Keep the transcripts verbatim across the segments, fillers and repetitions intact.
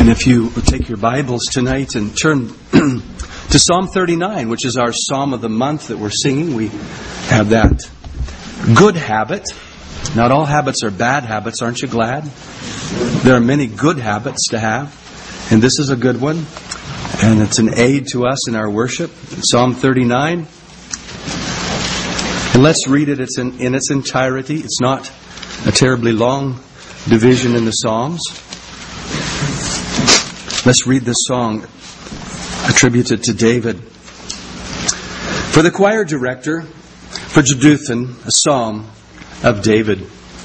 And if you would take your Bibles tonight and turn to Psalm thirty-nine, which is our Psalm of the month that we're singing, we have that good habit. Not all habits are bad habits, aren't you glad? There are many good habits to have, and this is a good one. And it's an aid to us in our worship. Psalm thirty-nine. And let's read it it's in, in its entirety. It's not a terribly long division in the Psalms. Let's read this song attributed to David. For the choir director, for Jeduthun, a psalm of David.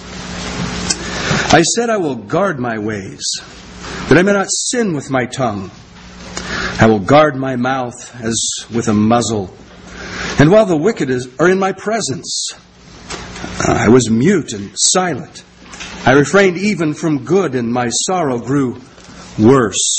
I said I will guard my ways, that I may not sin with my tongue. I will guard my mouth as with a muzzle. And while the wicked is, are in my presence, I was mute and silent. I refrained even from good, and my sorrow grew worse.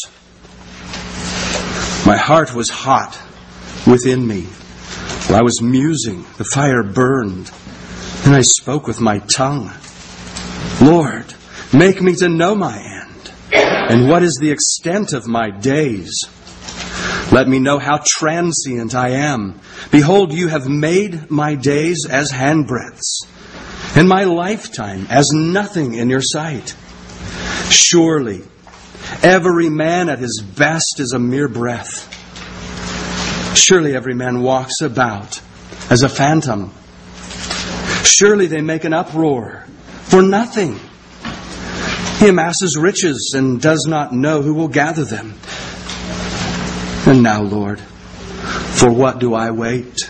My heart was hot within me. While I was musing, the fire burned, and I spoke with my tongue. Lord, make me to know my end, and what is the extent of my days. Let me know how transient I am. Behold, you have made my days as handbreadths, and my lifetime as nothing in your sight. Surely, every man at his best is a mere breath. Surely every man walks about as a phantom. Surely they make an uproar for nothing. He amasses riches and does not know who will gather them. And now, Lord, for what do I wait?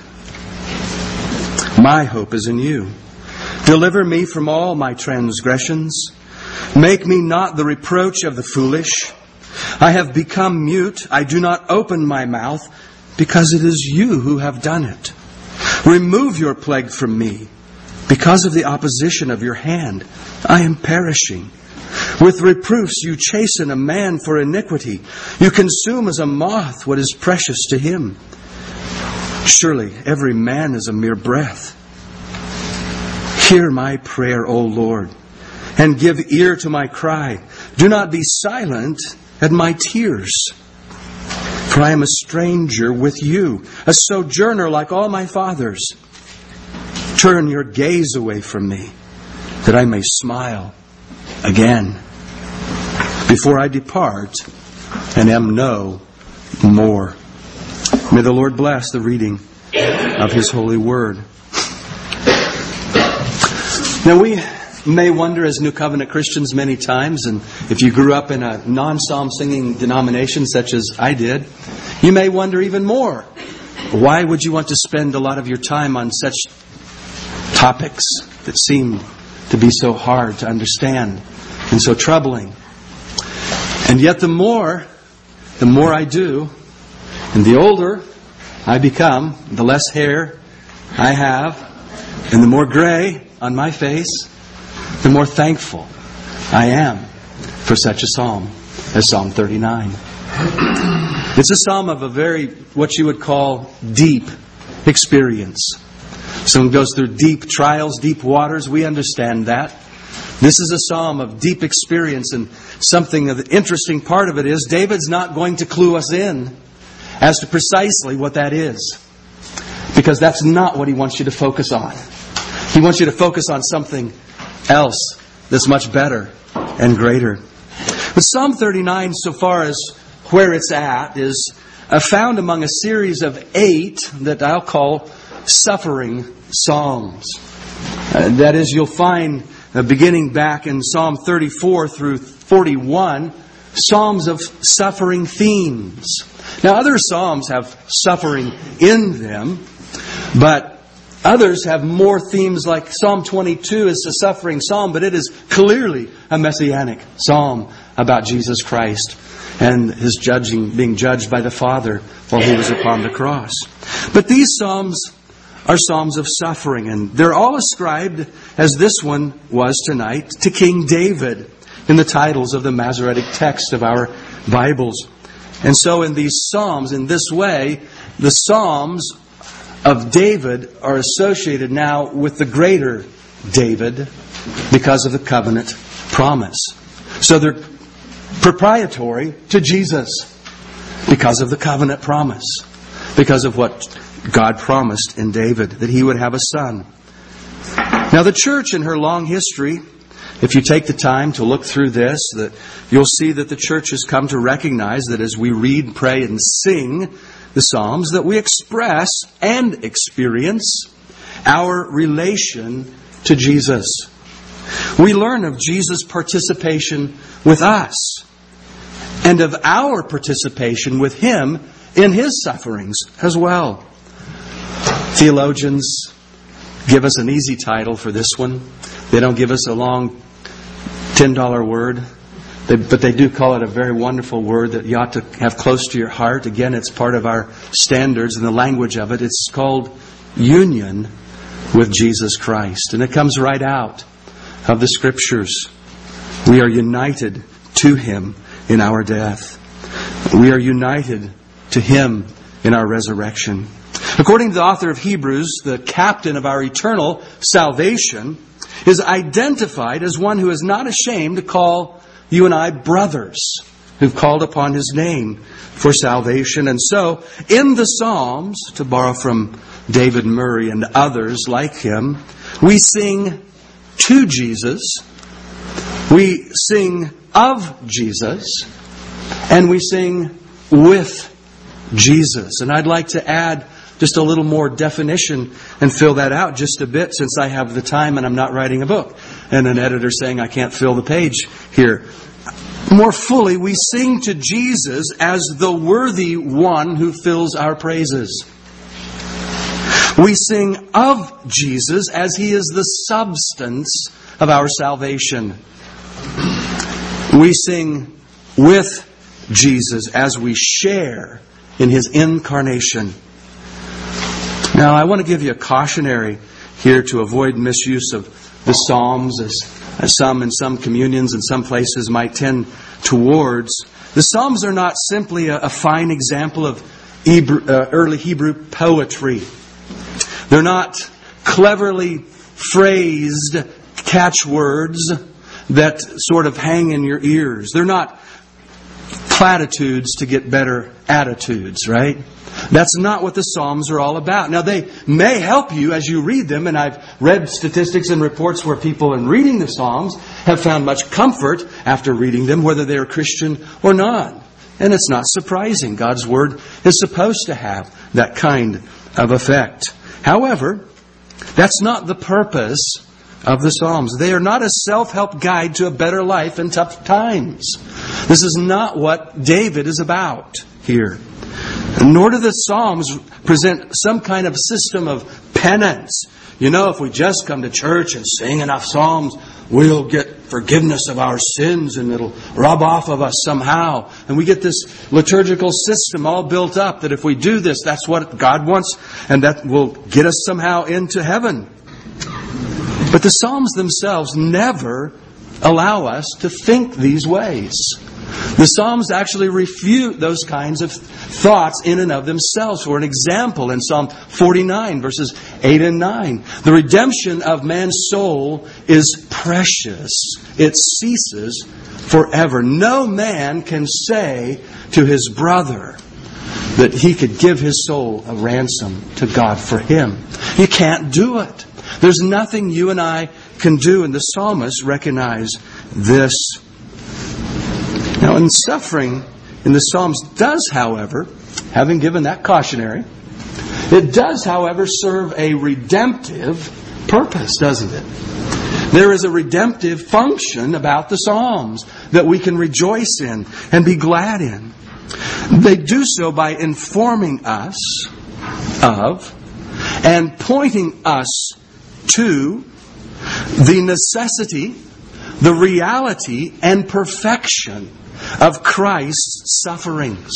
My hope is in you. Deliver me from all my transgressions. Make me not the reproach of the foolish. I have become mute. I do not open my mouth, because it is you who have done it. Remove your plague from me. Because of the opposition of your hand, I am perishing. With reproofs you chasten a man for iniquity. You consume as a moth what is precious to him. Surely every man is a mere breath. Hear my prayer, O Lord, and give ear to my cry. Do not be silent at my tears. For I am a stranger with you, a sojourner like all my fathers. Turn your gaze away from me, that I may smile again, before I depart and am no more. May the Lord bless the reading of His holy word. Now we may wonder as New Covenant Christians many times, and if you grew up in a non-psalm singing denomination such as I did, you may wonder even more. Why would you want to spend a lot of your time on such topics that seem to be so hard to understand and so troubling? And yet the more, the more I do, and the older I become, the less hair I have, and the more gray on my face, the more thankful I am for such a psalm as Psalm thirty-nine. It's a psalm of a very, what you would call, deep experience. Someone goes through deep trials, deep waters. We understand that. This is a psalm of deep experience, and something of the interesting part of it is David's not going to clue us in as to precisely what that is, because that's not what he wants you to focus on. He wants you to focus on something else that's much better and greater. But Psalm thirty-nine, so far as where it's at, is found among a series of eight that I'll call suffering psalms. Uh, that is, you'll find uh, beginning back in Psalm thirty-four through forty-one, psalms of suffering themes. Now, other psalms have suffering in them, but others have more themes, like Psalm twenty-two is a suffering psalm, but it is clearly a messianic psalm about Jesus Christ and His judging, being judged by the Father while He was upon the cross. But these psalms are psalms of suffering, and they're all ascribed, as this one was tonight, to King David in the titles of the Masoretic text of our Bibles. And so in these psalms, in this way, the psalms of David are associated now with the greater David because of the covenant promise. So they're proprietary to Jesus because of the covenant promise, because of what God promised in David, that He would have a son. Now the church in her long history, if you take the time to look through this, that you'll see that the church has come to recognize that as we read, pray, and sing the Psalms, that we express and experience our relation to Jesus. We learn of Jesus' participation with us and of our participation with Him in His sufferings as well. Theologians give us an easy title for this one. They don't give us a long ten dollar word, they, but they do call it a very wonderful word that you ought to have close to your heart. Again, it's part of our standards and the language of it. It's called union with Jesus Christ. And it comes right out of the Scriptures. We are united to Him in our death. We are united to Him in our resurrection. According to the author of Hebrews, the captain of our eternal salvation is identified as one who is not ashamed to call you and I brothers, who've called upon His name for salvation. And so, in the Psalms, to borrow from David Murray and others like him, we sing to Jesus, we sing of Jesus, and we sing with Jesus. And I'd like to add just a little more definition and fill that out just a bit, since I have the time and I'm not writing a book. And an editor saying I can't fill the page here. More fully, we sing to Jesus as the worthy one who fills our praises. We sing of Jesus as He is the substance of our salvation. We sing with Jesus as we share in His incarnation. Now, I want to give you a cautionary here to avoid misuse of the Psalms, as, as some in some communions and some places might tend towards. The Psalms are not simply a, a fine example of Hebrew, uh, early Hebrew poetry. They're not cleverly phrased catchwords that sort of hang in your ears. They're not platitudes to get better attitudes, right? That's not what the Psalms are all about. Now, they may help you as you read them, and I've read statistics and reports where people in reading the Psalms have found much comfort after reading them, whether they're Christian or not. And it's not surprising. God's Word is supposed to have that kind of effect. However, that's not the purpose of the Psalms. They are not a self-help guide to a better life in tough times. This is not what David is about here. Nor do the Psalms present some kind of system of penance. You know, if we just come to church and sing enough Psalms, we'll get forgiveness of our sins and it'll rub off of us somehow. And we get this liturgical system all built up that if we do this, that's what God wants and that will get us somehow into heaven. But the Psalms themselves never allow us to think these ways. The Psalms actually refute those kinds of thoughts in and of themselves. For an example, in Psalm forty-nine, verses eight and nine, the redemption of man's soul is precious. It ceases forever. No man can say to his brother that he could give his soul a ransom to God for him. You can't do it. There's nothing you and I can do, and the psalmists recognize this. Now, in suffering in the Psalms does, however, having given that cautionary, it does, however, serve a redemptive purpose, doesn't it? There is a redemptive function about the Psalms that we can rejoice in and be glad in. They do so by informing us of and pointing us to the necessity, the reality, and perfection of Christ's sufferings.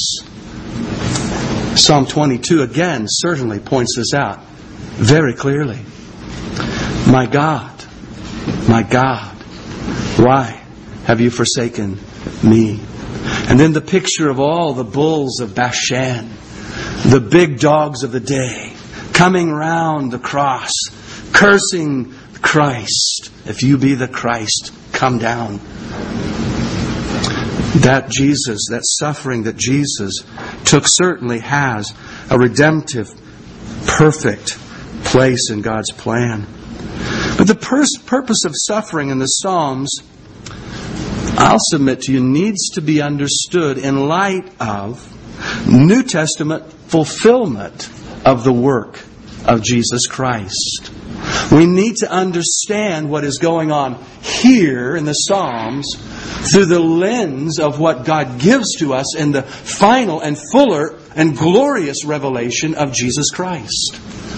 Psalm twenty-two again certainly points this out very clearly. My God, my God, why have you forsaken me? And then the picture of all the bulls of Bashan, the big dogs of the day, coming round the cross, cursing Christ. If you be the Christ, come down. That Jesus, that suffering that Jesus took certainly has a redemptive, perfect place in God's plan. But the pers- purpose of suffering in the Psalms, I'll submit to you, needs to be understood in light of New Testament fulfillment of the work of Jesus Christ. We need to understand what is going on here in the Psalms through the lens of what God gives to us in the final and fuller and glorious revelation of Jesus Christ.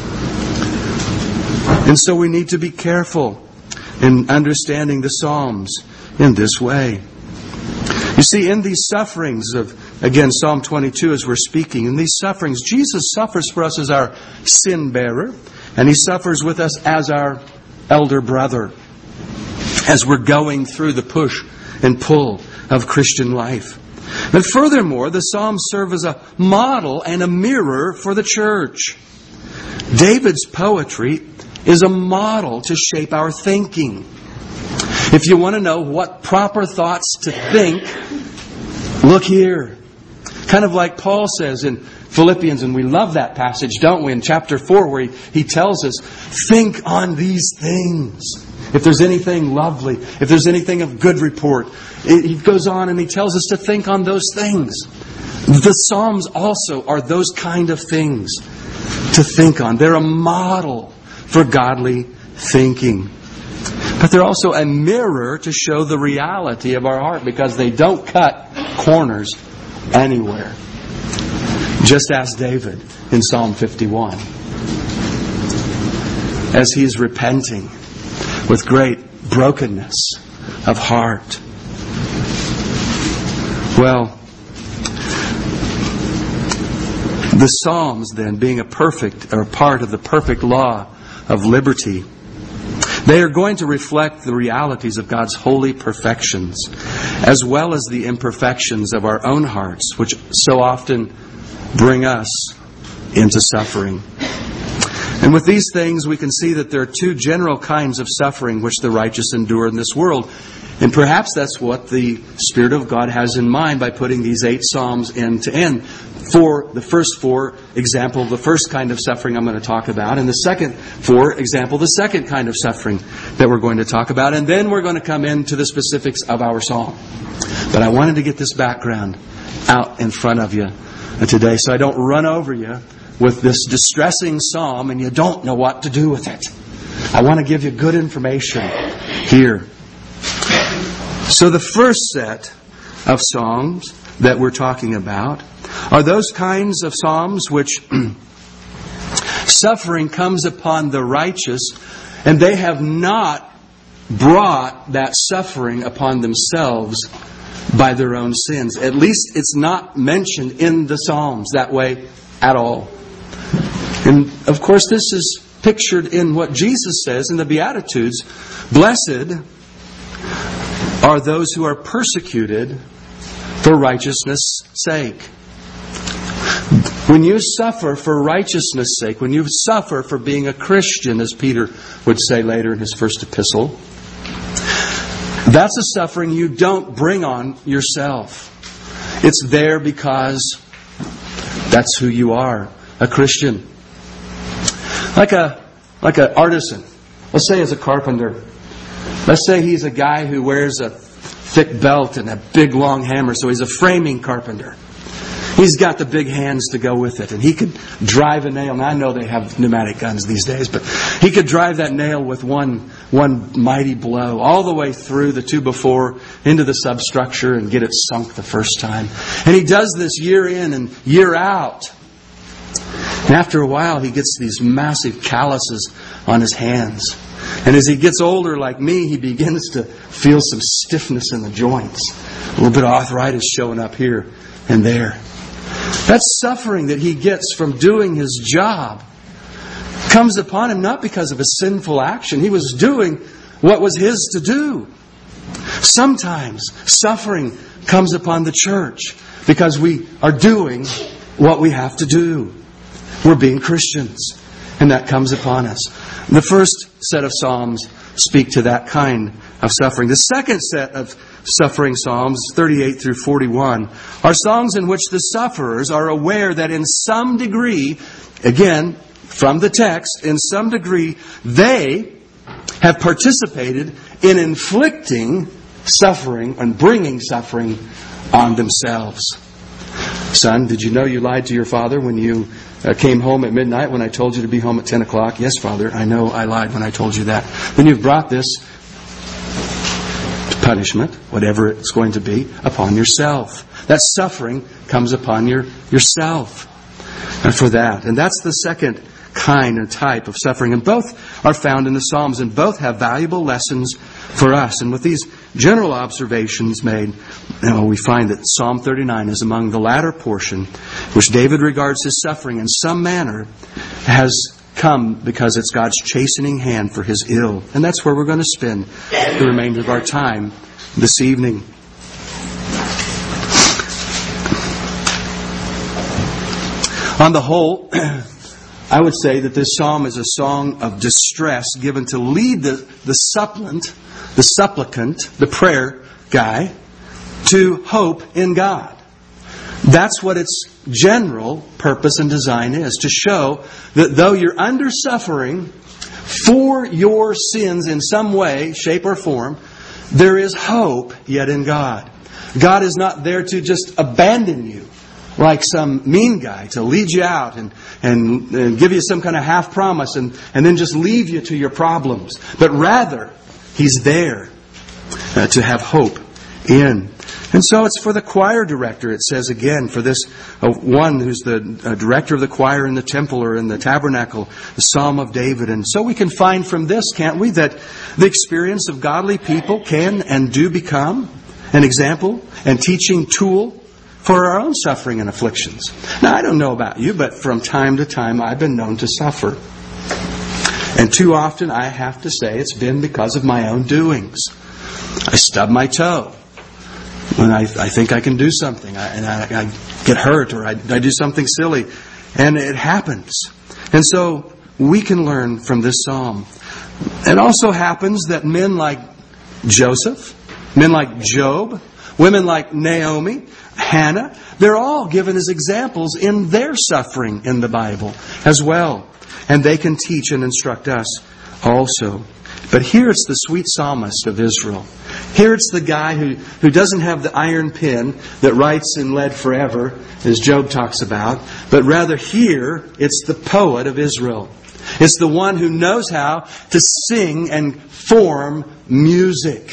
And so we need to be careful in understanding the Psalms in this way. You see, in these sufferings of, again, Psalm twenty-two as we're speaking, in these sufferings, Jesus suffers for us as our sin bearer, and He suffers with us as our elder brother, as we're going through the push and pull of Christian life. But furthermore, the Psalms serve as a model and a mirror for the church. David's poetry is a model to shape our thinking. If you want to know what proper thoughts to think, look here. Kind of like Paul says in Philippians, and we love that passage, don't we? In chapter four, where he, he tells us, think on these things. If there's anything lovely, if there's anything of good report, it, he goes on and he tells us to think on those things. The Psalms also are those kind of things to think on. They're a model for godly thinking. But they're also a mirror to show the reality of our heart, because they don't cut corners anywhere. Just ask David in Psalm fifty-one. As he's repenting with great brokenness of heart. Well, the Psalms then, being a perfect or part of the perfect law of liberty, they are going to reflect the realities of God's holy perfections, as well as the imperfections of our own hearts, which so often bring us into suffering. And with these things, we can see that there are two general kinds of suffering which the righteous endure in this world. And perhaps that's what the Spirit of God has in mind by putting these eight Psalms end to end. For the first four, example, the first kind of suffering I'm going to talk about. And the second four, example, the second kind of suffering that we're going to talk about. And then we're going to come into the specifics of our psalm. But I wanted to get this background out in front of you today so I don't run over you with this distressing psalm and you don't know what to do with it. I want to give you good information here. So the first set of psalms that we're talking about are those kinds of psalms which suffering comes upon the righteous and they have not brought that suffering upon themselves by their own sins. At least it's not mentioned in the Psalms that way at all. And of course this is pictured in what Jesus says in the Beatitudes. Blessed are those who are persecuted for righteousness' sake. When you suffer for righteousness' sake, when you suffer for being a Christian, as Peter would say later in his first epistle, that's a suffering you don't bring on yourself. It's there because that's who you are, a Christian. Like a like an artisan. Let's say as a carpenter. Let's say he's a guy who wears a thick belt and a big long hammer, so he's a framing carpenter. He's got the big hands to go with it, and he could drive a nail. Now I know they have pneumatic guns these days, but he could drive that nail with one one mighty blow all the way through the two before into the substructure and get it sunk the first time. And he does this year in and year out. And after a while, he gets these massive calluses on his hands. And as he gets older like me, he begins to feel some stiffness in the joints. A little bit of arthritis showing up here and there. That suffering that he gets from doing his job comes upon him not because of a sinful action. He was doing what was his to do. Sometimes suffering comes upon the church because we are doing what we have to do. We're being Christians, and that comes upon us. The first set of Psalms speak to that kind of suffering. The second set of suffering psalms, thirty-eight through forty-one, are songs in which the sufferers are aware that in some degree, again, from the text, in some degree, they have participated in inflicting suffering and bringing suffering on themselves. Son, did you know you lied to your father when you uh, came home at midnight when I told you to be home at ten o'clock? Yes, Father, I know I lied when I told you that. Then you've brought this punishment, whatever it's going to be, upon yourself. That suffering comes upon your yourself and for that. And that's the second kind and type of suffering. And both are found in the Psalms, and both have valuable lessons for us. And with these general observations made, you know, we find that Psalm thirty-nine is among the latter portion, which David regards his suffering in some manner has come because it's God's chastening hand for his ill. And that's where we're going to spend the remainder of our time this evening. On the whole, I would say that this psalm is a song of distress given to lead the, the supplicant, the supplicant, the prayer guy, to hope in God. That's what its general purpose and design is, to show that though you're under suffering for your sins in some way, shape or form, there is hope yet in God. God is not there to just abandon you like some mean guy, to lead you out and, and, and give you some kind of half promise and, and then just leave you to your problems. But rather, He's there uh, to have hope in. And so it's for the choir director, it says again, for this uh, one who's the uh, director of the choir in the temple or in the tabernacle, the Psalm of David. And so we can find from this, can't we, that the experience of godly people can and do become an example and teaching tool for our own suffering and afflictions. Now, I don't know about you, but from time to time I've been known to suffer. And too often I have to say it's been because of my own doings. I stub my toe when I, I think I can do something, I, and I, I get hurt, or I, I do something silly, and it happens. And so we can learn from this psalm. It also happens that men like Joseph, men like Job, women like Naomi, Hannah, they're all given as examples in their suffering in the Bible as well. And they can teach and instruct us also. But here it's the sweet psalmist of Israel. Here it's the guy who, who doesn't have the iron pen that writes in lead forever, as Job talks about. But rather here, it's the poet of Israel. It's the one who knows how to sing and form music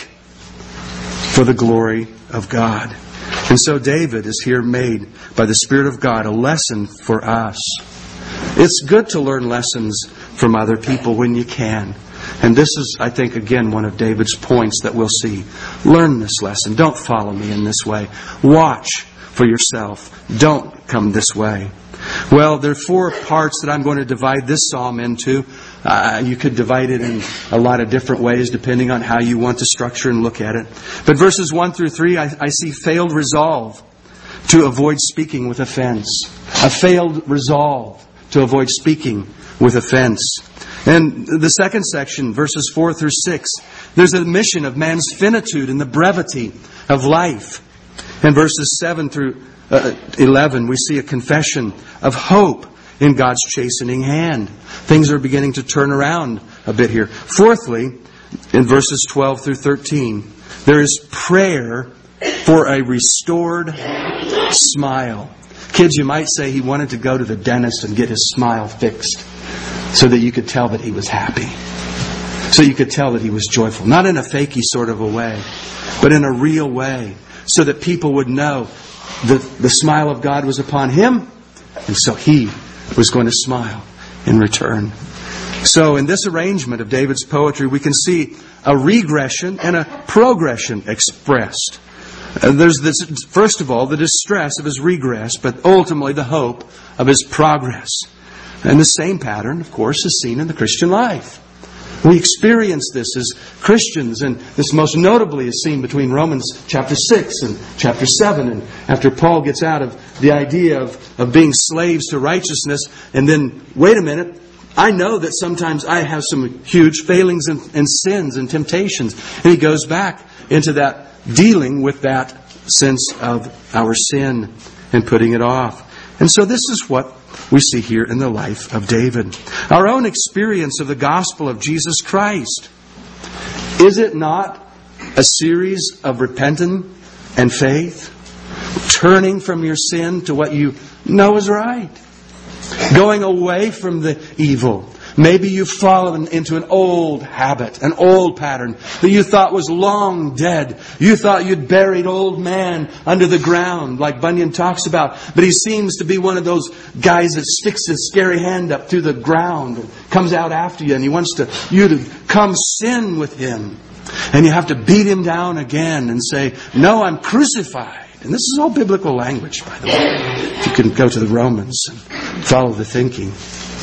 for the glory of God. And so David is here made by the Spirit of God a lesson for us. It's good to learn lessons from other people when you can. And this is, I think, again, one of David's points that we'll see. Learn this lesson. Don't follow me in this way. Watch for yourself. Don't come this way. Well, there are four parts that I'm going to divide this psalm into. Uh, you could divide it in a lot of different ways depending on how you want to structure and look at it. But verses one through three, I, I see failed resolve to avoid speaking with offense. A failed resolve to avoid speaking with offense. And the second section, verses four through six, there's a admission of man's finitude and the brevity of life. And verses seven through uh, eleven, we see a confession of hope in God's chastening hand. Things are beginning to turn around a bit here. Fourthly, in verses twelve through thirteen, there is prayer for a restored smile. Kids, you might say he wanted to go to the dentist and get his smile fixed so that you could tell that he was happy. So you could tell that he was joyful. Not in a fakey sort of a way, but in a real way. So that people would know that the smile of God was upon him, and so he was going to smile in return. So in this arrangement of David's poetry, we can see a regression and a progression expressed. Uh, there's this, first of all, the distress of his regress, but ultimately the hope of his progress. And the same pattern, of course, is seen in the Christian life. We experience this as Christians, and this most notably is seen between Romans chapter six and chapter seven. And after Paul gets out of the idea of, of being slaves to righteousness, and then, wait a minute, I know that sometimes I have some huge failings and, and sins and temptations. And he goes back into that dealing with that sense of our sin and putting it off. And so this is what we see here in the life of David. Our own experience of the gospel of Jesus Christ. Is it not a series of repentance and faith? Turning from your sin to what you know is right. Going away from the evil. Maybe you've fallen into an old habit, an old pattern that you thought was long dead. You thought you'd buried old man under the ground, like Bunyan talks about. But he seems to be one of those guys that sticks his scary hand up through the ground and comes out after you, and he wants to you to come sin with him. And you have to beat him down again and say, no, I'm crucified. And this is all biblical language, by the way. You can go to the Romans and follow the thinking.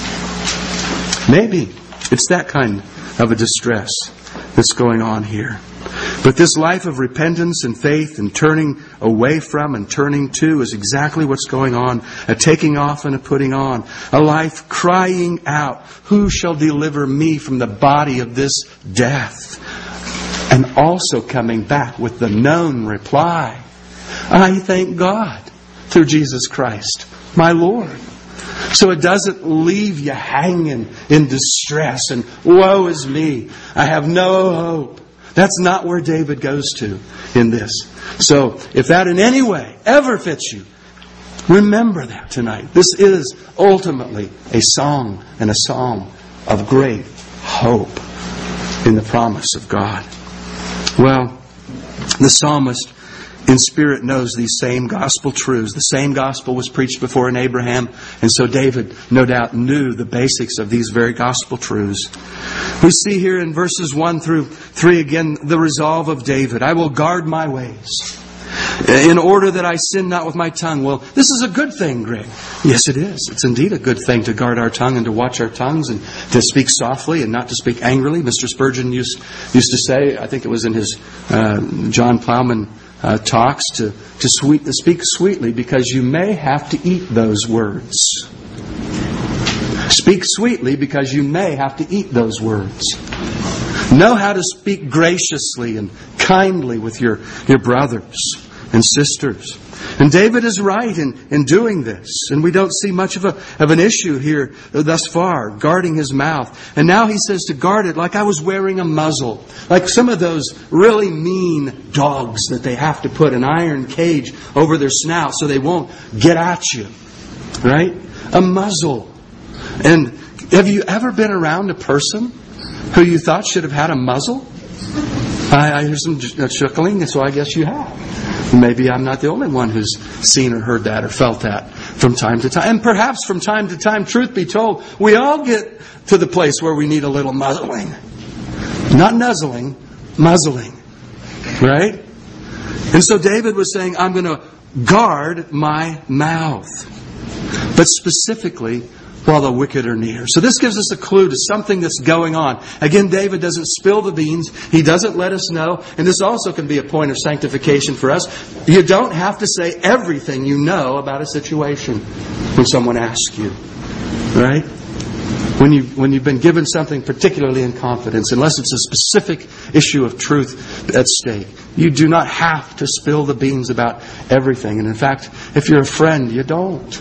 Maybe it's that kind of a distress that's going on here. But this life of repentance and faith and turning away from and turning to is exactly what's going on. A taking off and a putting on. A life crying out, who shall deliver me from the body of this death? And also coming back with the known reply, I thank God through Jesus Christ, my Lord. So it doesn't leave you hanging in distress and woe is me, I have no hope. That's not where David goes to in this. So if that in any way ever fits you, remember that tonight. This is ultimately a song and a psalm of great hope in the promise of God. Well, the psalmist in spirit knows these same gospel truths. The same gospel was preached before in Abraham. And so David, no doubt, knew the basics of these very gospel truths. We see here in verses one through three again the resolve of David. I will guard my ways in order that I sin not with my tongue. Well, this is a good thing, Greg. Yes, it is. It's indeed a good thing to guard our tongue and to watch our tongues and to speak softly and not to speak angrily. Mister Spurgeon used, used to say, I think it was in his uh, John Plowman Uh, talks to, to, sweet, to speak sweetly because you may have to eat those words. Speak sweetly because you may have to eat those words. Know how to speak graciously and kindly with your, your brothers and sisters. And David is right in, in doing this. And we don't see much of a of an issue here thus far, guarding his mouth. And now he says to guard it like I was wearing a muzzle. Like some of those really mean dogs that they have to put an iron cage over their snout so they won't get at you. Right? A muzzle. And have you ever been around a person who you thought should have had a muzzle? I, I hear some chuckling, so I guess you have. Maybe I'm not the only one who's seen or heard that or felt that from time to time. And perhaps from time to time, truth be told, we all get to the place where we need a little muzzling. Not nuzzling, muzzling. Right? And so David was saying, I'm going to guard my mouth. But specifically, while the wicked are near. So this gives us a clue to something that's going on. Again, David doesn't spill the beans. He doesn't let us know. And this also can be a point of sanctification for us. You don't have to say everything you know about a situation when someone asks you. Right? When, you, when you've been given something particularly in confidence, unless it's a specific issue of truth at stake. You do not have to spill the beans about everything. And in fact, if you're a friend, you don't.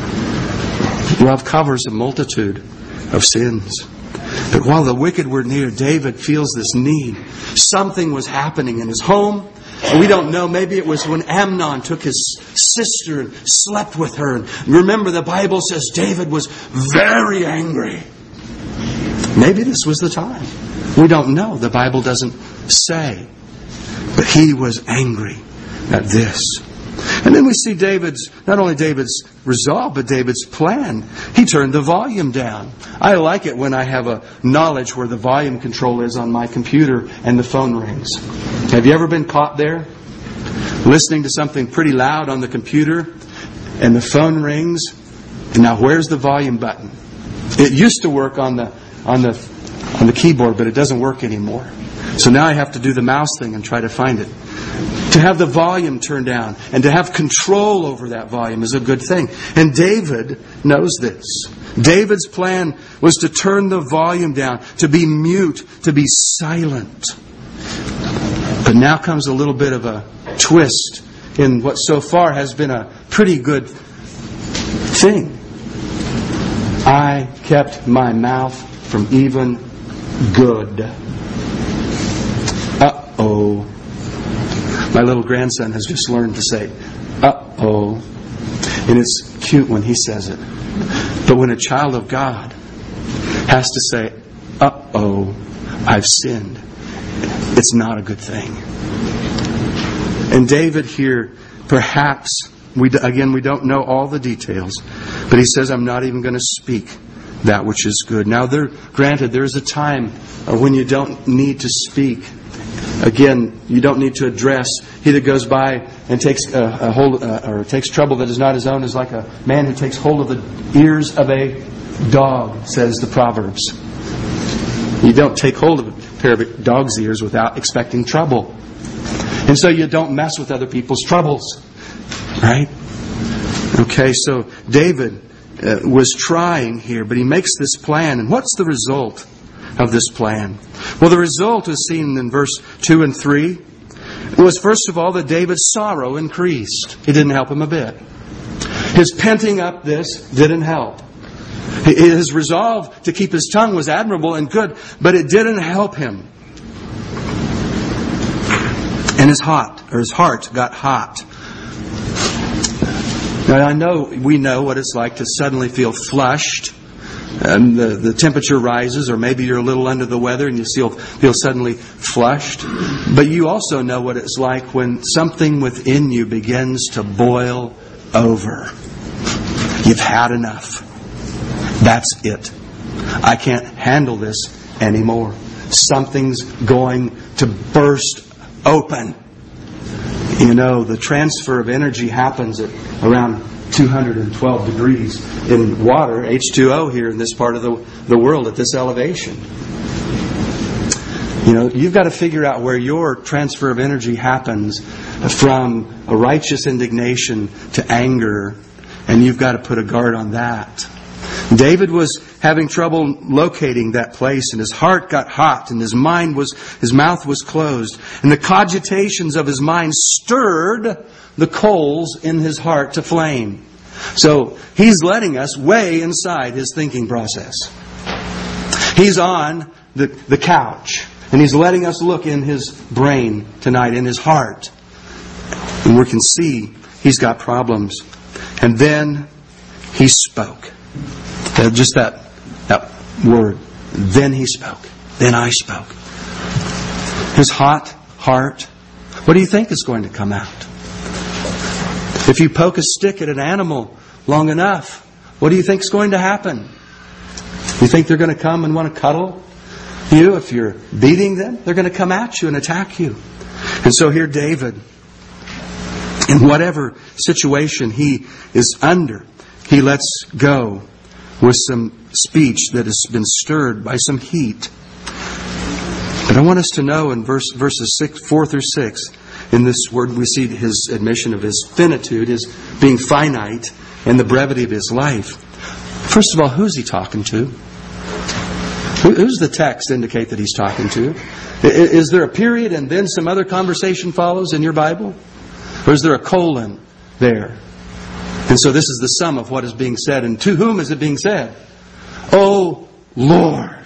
Love covers a multitude of sins. But while the wicked were near, David feels this need. Something was happening in his home. We don't know. Maybe it was when Amnon took his sister and slept with her. And remember, the Bible says David was very angry. Maybe this was the time. We don't know. The Bible doesn't say. But he was angry at this. And then we see David's, not only David's resolve, but David's plan. He turned the volume down. I like it when I have a knowledge where the volume control is on my computer and the phone rings. Have you ever been caught there? Listening to something pretty loud on the computer and the phone rings. And now where's the volume button? It used to work on the, on the, on the keyboard, but it doesn't work anymore. So now I have to do the mouse thing and try to find it. To have the volume turned down and to have control over that volume is a good thing. And David knows this. David's plan was to turn the volume down, to be mute, to be silent. But now comes a little bit of a twist in what so far has been a pretty good thing. I kept my mouth from even good. Uh-oh. My little grandson has just learned to say, uh-oh. And it's cute when he says it. But when a child of God has to say, uh-oh, I've sinned, it's not a good thing. And David here, perhaps, we again, we don't know all the details, but he says, I'm not even going to speak that which is good. Now, there, granted, there is a time when you don't need to speak. Again, you don't need to address. He that goes by and takes a, a hold uh, or takes trouble that is not his own is like a man who takes hold of the ears of a dog, says the Proverbs. You don't take hold of a pair of dog's ears without expecting trouble. And so you don't mess with other people's troubles. Right? Okay, so David uh, was trying here, but he makes this plan. And what's the result of this plan? Well, the result is seen in verse two and three. It was, first of all, that David's sorrow increased. It didn't help him a bit. His penting up this didn't help. His resolve to keep his tongue was admirable and good, but it didn't help him. And his hot, or his heart got hot. Now, I know, we know what it's like to suddenly feel flushed. And the, the temperature rises, or maybe you're a little under the weather and you feel, feel suddenly flushed. But you also know what it's like when something within you begins to boil over. You've had enough. That's it. I can't handle this anymore. Something's going to burst open. You know, the transfer of energy happens at around two hundred twelve degrees in water, H two O here in this part of the, the world at this elevation. You know, you've got to figure out where your transfer of energy happens from a righteous indignation to anger, and you've got to put a guard on that. David was having trouble locating that place, and his heart got hot, and his mind was, his mouth was closed, and the cogitations of his mind stirred the coals in his heart to flame. So he's letting us way inside his thinking process. He's on the, the couch, and he's letting us look in his brain tonight, in his heart, and we can see he's got problems. And then he spoke. Uh, just that, that word. Then he spoke. Then I spoke. His hot heart. What do you think is going to come out? If you poke a stick at an animal long enough, what do you think is going to happen? You think they're going to come and want to cuddle you? If you're beating them, they're going to come at you and attack you. And so here David, in whatever situation he is under, he lets go with some speech that has been stirred by some heat. But I want us to know in verse, verses six, four through six, in this word we see his admission of his finitude, his being finite, and the brevity of his life. First of all, who's he talking to? Who, who's the text indicate that he's talking to? Is there a period and then some other conversation follows in your Bible? Or is there a colon there? And so this is the sum of what is being said. And to whom is it being said? Oh, Lord.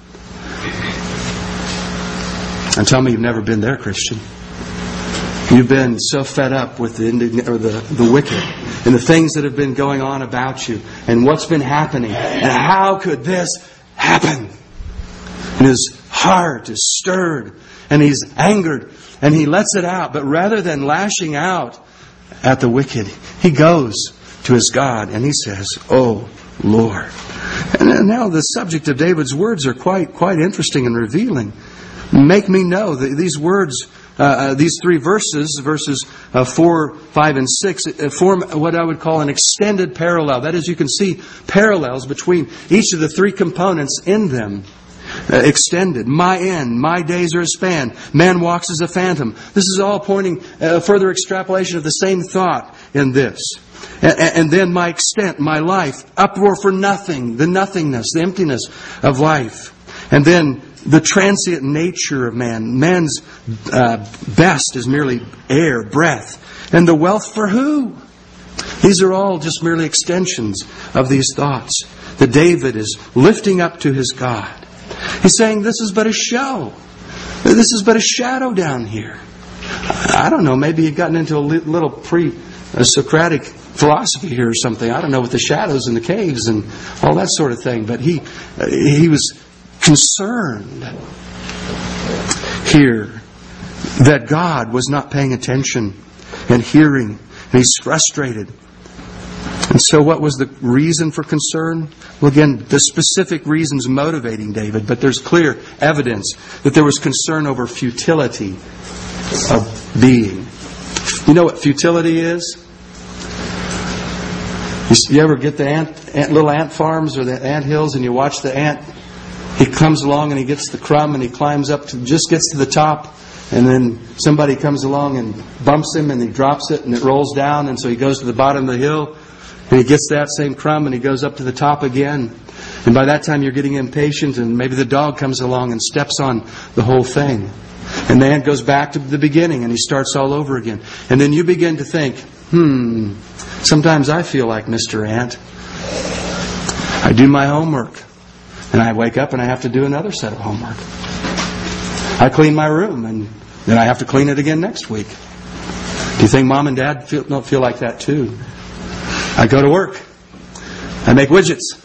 And tell me you've never been there, Christian. You've been so fed up with the, indign- or the, the wicked and the things that have been going on about you and what's been happening. And how could this happen? And his heart is stirred and he's angered and he lets it out. But rather than lashing out at the wicked, he goes to his God and he says, "Oh Lord." And now the subject of David's words are quite quite interesting and revealing. Make me know that these words, uh, these three verses, verses uh, four, five, and six, form what I would call an extended parallel. That is, you can see parallels between each of the three components in them. Uh, extended. My end. My days are a span. Man walks as a phantom. This is all pointing a uh, further extrapolation of the same thought in this. And, and then my extent, my life, uproar for nothing, the nothingness, the emptiness of life. And then the transient nature of man. Man's uh, best is merely air, breath. And the wealth for who? These are all just merely extensions of these thoughts that David is lifting up to his God. He's saying this is but a show. This is but a shadow down here. I don't know, maybe he'd gotten into a little pre-Socratic philosophy here or something. I don't know, with the shadows in the caves and all that sort of thing. But he he was concerned here that God was not paying attention and hearing. And he's frustrated. And so what was the reason for concern? Well, again, the specific reasons motivating David, but there's clear evidence that there was concern over futility of being. You know what futility is? You ever get the ant, ant, little ant farms or the ant hills and you watch the ant? He comes along and he gets the crumb and he climbs up to, just gets to the top. And then somebody comes along and bumps him and he drops it and it rolls down. And so he goes to the bottom of the hill and he gets that same crumb and he goes up to the top again. And by that time you're getting impatient and maybe the dog comes along and steps on the whole thing. And the ant goes back to the beginning and he starts all over again. And then you begin to think, hmm, sometimes I feel like Mister Ant. I do my homework and I wake up and I have to do another set of homework. I clean my room and then I have to clean it again next week. Do you think Mom and Dad feel, don't feel like that too? I go to work. I make widgets.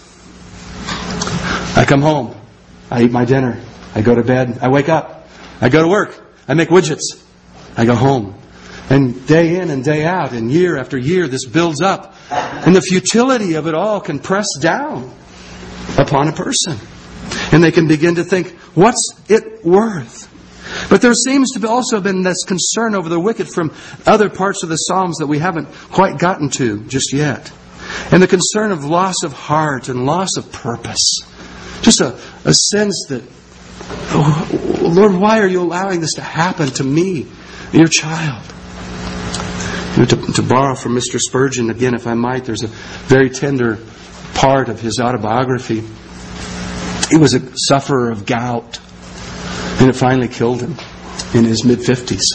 I come home. I eat my dinner. I go to bed. I wake up. I go to work. I make widgets. I go home. And day in and day out and year after year this builds up. And the futility of it all can press down upon a person. And they can begin to think, what's it worth? But there seems to have also been this concern over the wicked from other parts of the Psalms that we haven't quite gotten to just yet. And the concern of loss of heart and loss of purpose. Just a, a sense that, oh, Lord, why are you allowing this to happen to me, your child? You know, to, to borrow from Mister Spurgeon, again, if I might, there's a very tender part of his autobiography. He was a sufferer of gout, and it finally killed him in his mid-fifties.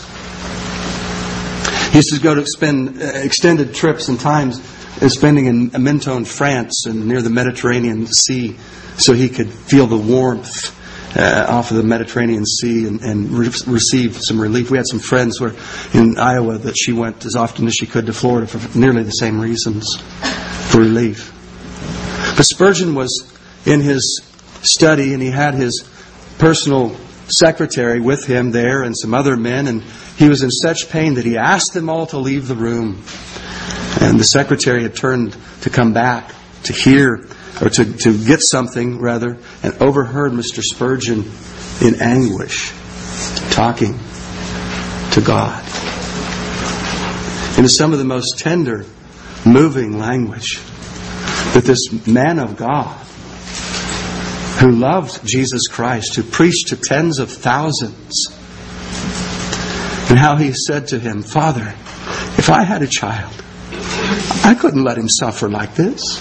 He used to go to spend extended trips and times spending in Menton, France, and near the Mediterranean Sea, so he could feel the warmth uh, off of the Mediterranean Sea and, and re- receive some relief. We had some friends who were in Iowa that she went as often as she could to Florida for nearly the same reasons, for relief. But Spurgeon was in his study and he had his personal secretary with him there and some other men, and he was in such pain that he asked them all to leave the room. And the secretary had turned to come back to hear, or to, to get something rather, and overheard Mister Spurgeon in anguish talking to God in some of the most tender, moving language that this man of God who loved Jesus Christ, who preached to tens of thousands, and how he said to him, Father, if I had a child, I couldn't let him suffer like this.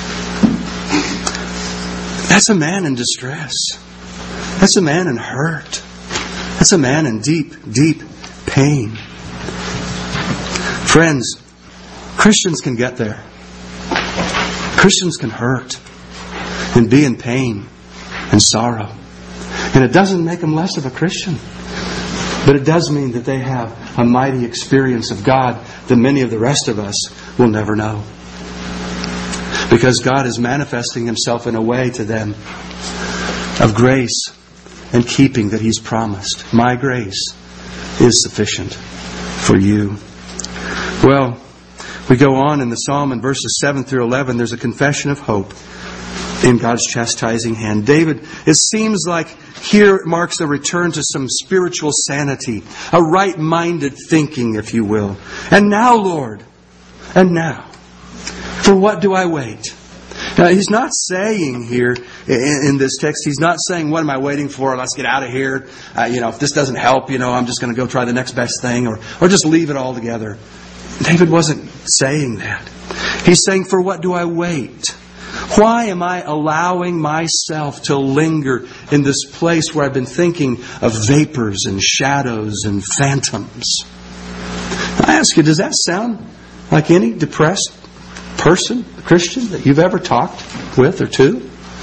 That's a man in distress. That's a man in hurt. That's a man in deep, deep pain. Friends, Christians can get there. Christians can hurt and be in pain and sorrow. And it doesn't make them less of a Christian. But it does mean that they have a mighty experience of God that many of the rest of us will never know. Because God is manifesting Himself in a way to them of grace and keeping that He's promised. My grace is sufficient for you. Well, we go on in the Psalm in verses seven through eleven. There's a confession of hope in God's chastising hand. David, it seems like here marks a return to some spiritual sanity, a right-minded thinking, if you will. And now, Lord, and now, for what do I wait? Now, he's not saying here in, in this text, he's not saying, what am I waiting for? Let's get out of here. Uh, you know, if this doesn't help, you know, I'm just going to go try the next best thing, or, or just leave it all together. David wasn't saying that. He's saying, for what do I wait? Why am I allowing myself to linger in this place where I've been thinking of vapors and shadows and phantoms? I ask you, does that sound like any depressed person, Christian, that you've ever talked with or to?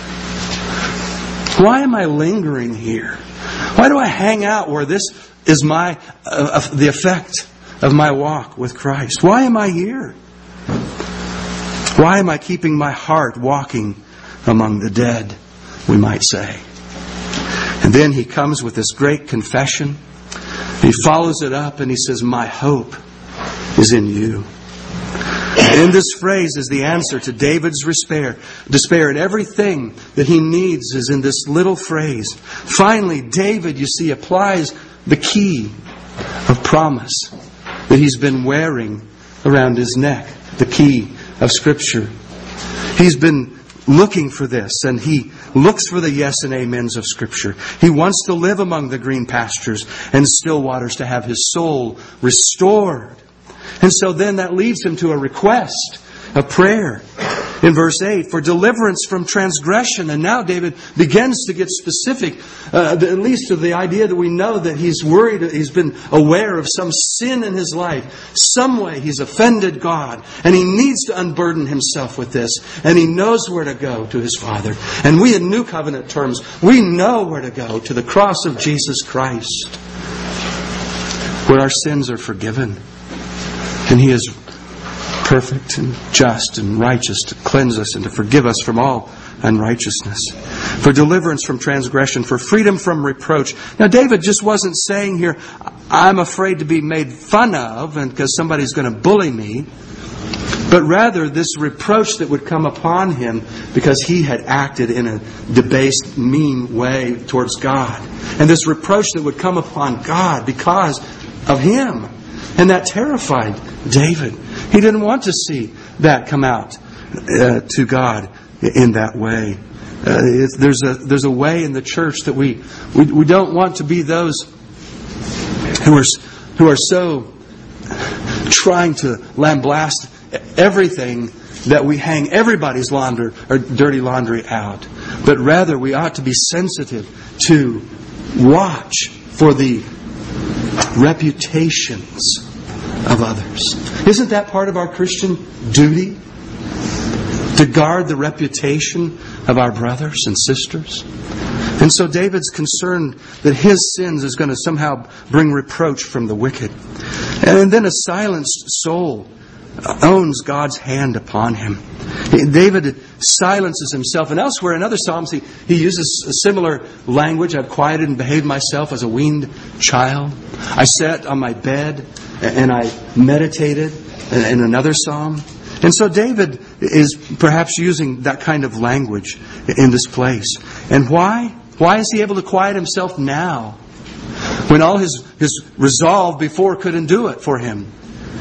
Why am I lingering here? Why do I hang out where this is my uh, the effect of my walk with Christ? Why am I here? Why am I keeping my heart walking among the dead, we might say? And then he comes with this great confession. He follows it up and he says, my hope is in you. And in this phrase is the answer to David's despair. Despair, and everything that he needs is in this little phrase. Finally, David, you see, applies the key of promise that he's been wearing around his neck. The key of Scripture. He's been looking for this, and he looks for the yes and amens of Scripture. He wants to live among the green pastures and still waters, to have his soul restored. And so then that leads him to a request, a prayer. In verse eight, for deliverance from transgression. And now David begins to get specific, uh, at least to the idea that we know that he's worried, he's been aware of some sin in his life. Some way he's offended God. And he needs to unburden himself with this. And he knows where to go to his Father. And we in New Covenant terms, we know where to go, to the cross of Jesus Christ, where our sins are forgiven. And He is perfect and just and righteous to cleanse us and to forgive us from all unrighteousness. For deliverance from transgression, for freedom from reproach. Now David just wasn't saying here, I'm afraid to be made fun of and because somebody's going to bully me. But rather this reproach that would come upon him because he had acted in a debased, mean way towards God. And this reproach that would come upon God because of him. And that terrified David. He didn't want to see that come out uh, to God in that way. Uh, it, there's a there's a way in the church that we, we we don't want to be those who are who are so trying to lambaste everything that we hang everybody's laundry or dirty laundry out. But rather we ought to be sensitive to watch for the reputations of others. Isn't that part of our Christian duty? To guard the reputation of our brothers and sisters? And so David's concerned that his sins is going to somehow bring reproach from the wicked. And then a silenced soul owns God's hand upon him. David silences himself. And elsewhere in other Psalms, he, he uses a similar language. I've quieted and behaved myself as a weaned child. I sat on my bed and I meditated in another Psalm. And so David is perhaps using that kind of language in this place. And why? Why is he able to quiet himself now when all his, his resolve before couldn't do it for him?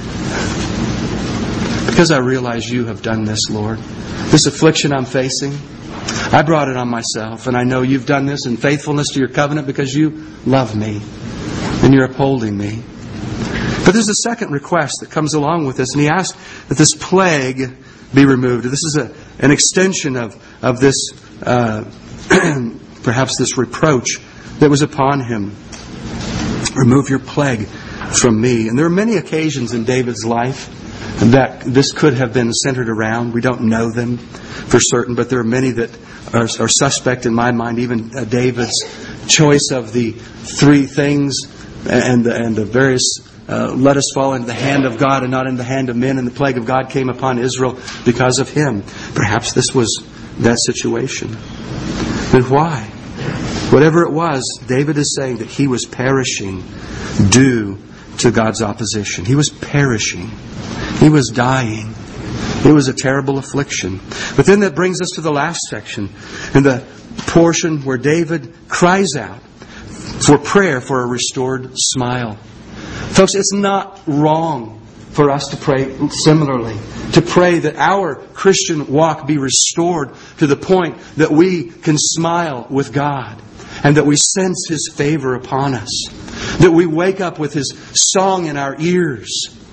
Because I realize you have done this, Lord. This affliction I'm facing, I brought it on myself. And I know you've done this in faithfulness to your covenant because you love me and you're upholding me. But there's a second request that comes along with this. And he asked that this plague be removed. This is a, an extension of, of this, uh, perhaps this reproach that was upon him. Remove your plague from me. And there are many occasions in David's life that this could have been centered around. We don't know them for certain, but there are many that are, are suspect in my mind. Even uh, David's choice of the three things and the, and the various uh, let us fall into the hand of God and not in the hand of men, and the plague of God came upon Israel because of him. Perhaps this was that situation. But why? Whatever it was, David is saying that he was perishing due to God's opposition. He was perishing. He was dying. It was a terrible affliction. But then that brings us to the last section, in the portion where David cries out for prayer for a restored smile. Folks, it's not wrong for us to pray similarly. To pray that our Christian walk be restored to the point that we can smile with God and that we sense His favor upon us. That we wake up with His song in our ears.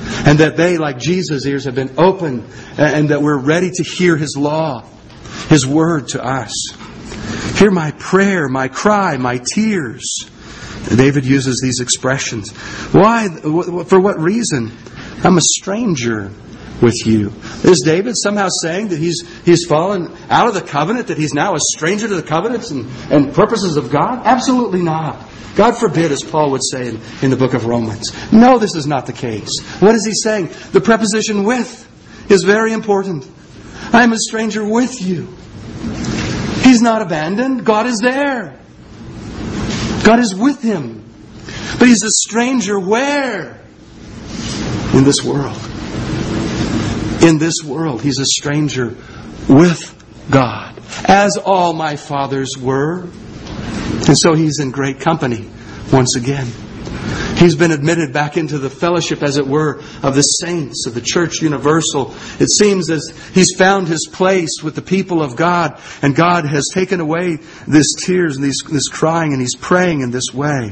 And that they, like Jesus' ears, have been opened, and that we're ready to hear His law, His word to us. Hear my prayer, my cry, my tears. David uses these expressions. Why? For what reason? I'm a stranger with you. Is David somehow saying that he's he's fallen out of the covenant, that he's now a stranger to the covenants and, and purposes of God? Absolutely not. God forbid, as Paul would say in, in the book of Romans. No, this is not the case. What is he saying? The preposition with is very important. I am a stranger with you. He's not abandoned. God is there. God is with him. But he's a stranger where? In this world. In this world. He's a stranger with God. As all my fathers were. And so he's in great company once again. He's been admitted back into the fellowship, as it were, of the saints, of the church universal. It seems as he's found his place with the people of God, and God has taken away these tears and these, this crying, and he's praying in this way.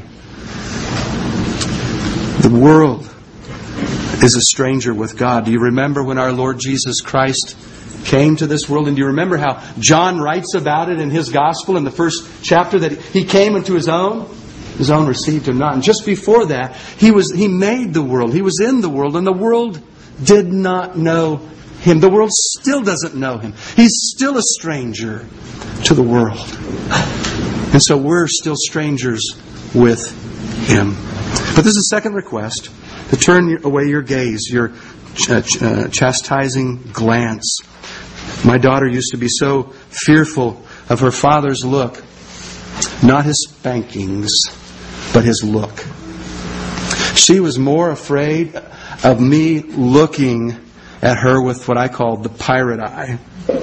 The world is a stranger with God. Do you remember when our Lord Jesus Christ came to this world? And do you remember how John writes about it in his gospel in the first chapter, that he came into his own? His own received him not. And just before that, he was he made the world. He was in the world, and the world did not know him. The world still doesn't know him. He's still a stranger to the world. And so we're still strangers with him. But this is a second request, to turn away your gaze, your ch- uh, chastising glance. My daughter used to be so fearful of her father's look. Not his spankings, but his look. She was more afraid of me looking at her with what I called the pirate eye.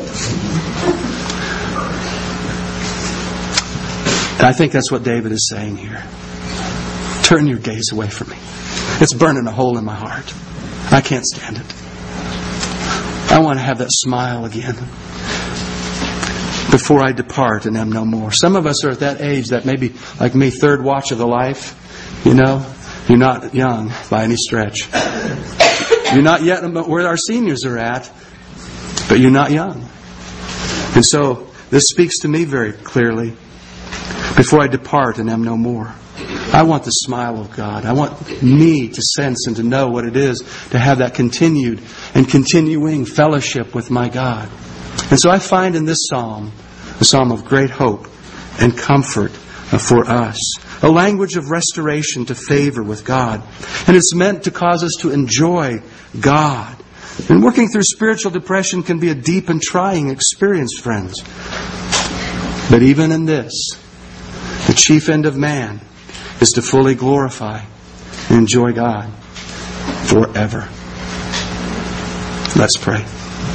And I think that's what David is saying here. Turn your gaze away from me. It's burning a hole in my heart. I can't stand it. I want to have that smile again before I depart and am no more. Some of us are at that age that maybe, like me, third watch of the life. You know, you're not young by any stretch. You're not yet where our seniors are at, but you're not young. And so this speaks to me very clearly. Before I depart and am no more, I want the smile of God. I want me to sense and to know what it is to have that continued and continuing fellowship with my God. And so I find in this psalm a psalm of great hope and comfort for us. A language of restoration to favor with God. And it's meant to cause us to enjoy God. And working through spiritual depression can be a deep and trying experience, friends. But even in this, the chief end of man is to fully glorify and enjoy God forever. Let's pray.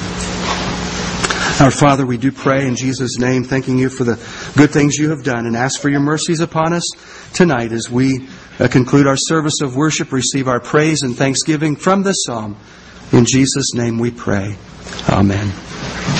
Our Father, we do pray in Jesus' name, thanking you for the good things you have done, and ask for your mercies upon us tonight as we uh, conclude our service of worship, receive our praise and thanksgiving from this psalm. In Jesus' name we pray. Amen.